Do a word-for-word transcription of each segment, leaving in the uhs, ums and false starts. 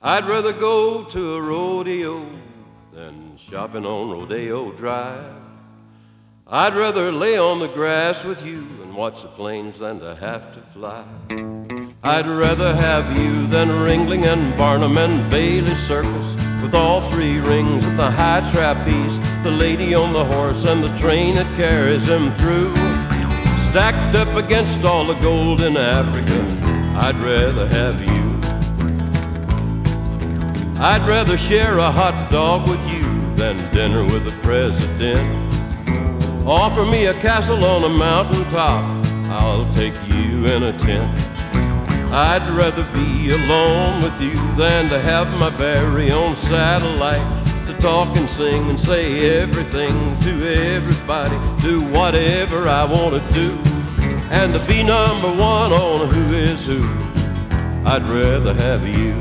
I'd rather go to a rodeo than shopping on Rodeo Drive. I'd rather lay on the grass with you and watch the planes than to have to fly. I'd rather have you than Ringling and Barnum and Bailey Circus, with all three rings at the high trapeze, the lady on the horse and the train that carries him through. Stacked up against all the gold in Africa, I'd rather have you. I'd rather share a hot dog with you than dinner with the president. Offer me a castle on a mountain top, I'll take you in a tent. I'd rather be alone with you than to have my very own satellite, to talk and sing and say everything to everybody, do whatever I want to do, and to be number one on Who Is Who. I'd rather have you.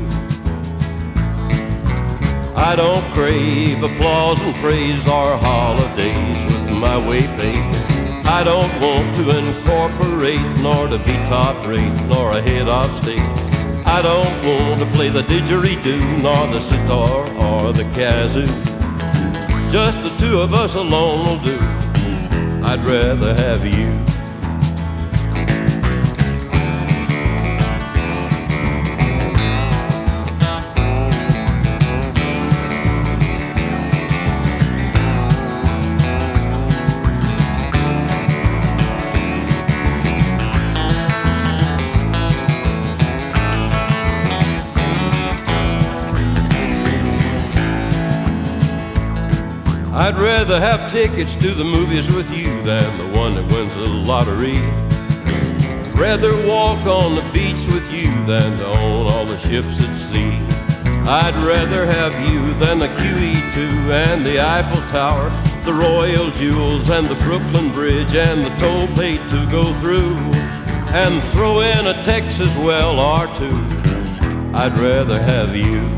I don't crave applause and praise or holidays with my way paid. I don't want to incorporate, nor to be top rate, nor a head of state. I don't want to play the didgeridoo, nor the sitar or the kazoo. Just the two of us alone will do. I'd rather have you. I'd rather have tickets to the movies with you than the one that wins the lottery. Rather walk on the beach with you than to own all the ships at sea. I'd rather have you than the Q E two and the Eiffel Tower, the Royal Jewels and the Brooklyn Bridge and the toll paid to go through, and throw in a Texas well or two. I'd rather have you.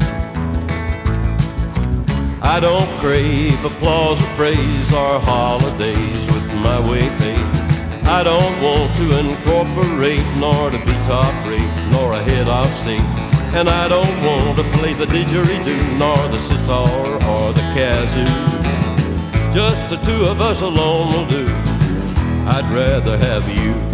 I don't crave applause or praise or holidays with my way paid. I don't want to incorporate, nor to be top rate, nor a head of state. And I don't want to play the didgeridoo, nor the sitar or the kazoo. Just the two of us alone will do. I'd rather have you.